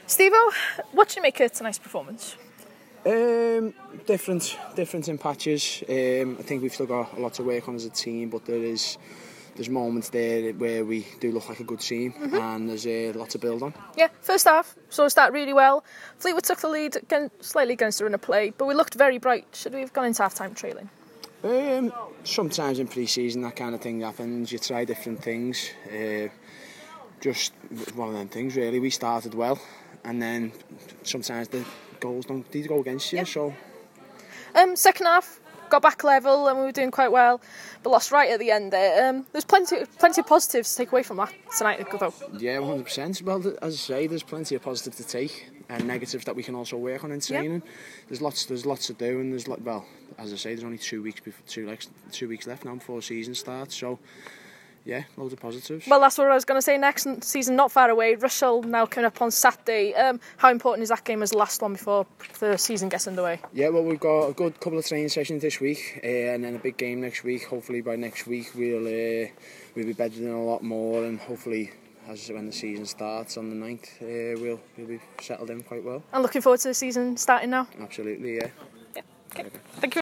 Steve-O, what do you make of tonight's performance? Different in patches. I think we've still got a lot to work on as a team, but there's moments there where we do look like a good team, and there's a lot to build on. Yeah, first half, so we start really well. Fleetwood took the lead slightly against the run of play, but we looked very bright. Should we have gone into half-time trailing? Sometimes in pre-season that kind of thing happens. You try different things. Just one of them things really. We started well, and then sometimes the goals don't go against you. Yeah. So second half, got back level and we were doing quite well, but lost right at the end there. There's plenty of positives to take away from that tonight, though. Yeah, 100%. Well, as I say, there's plenty of positives to take and negatives that we can also work on in training. There's lots to do, and well, as I say, there's only 2 weeks left now before season starts. So yeah, loads of positives. Well, that's what I was going to say. Next season, not far away. Russell now coming up on Saturday. How important is that game as the last one before the season gets underway? Yeah, well, we've got a good couple of training sessions this week, and then a big game next week. Hopefully by next week we'll be bedding a lot more, and hopefully when the season starts on the 9th, we'll be settled in quite well. And looking forward to the season starting now? Absolutely, yeah. Okay. Thank you.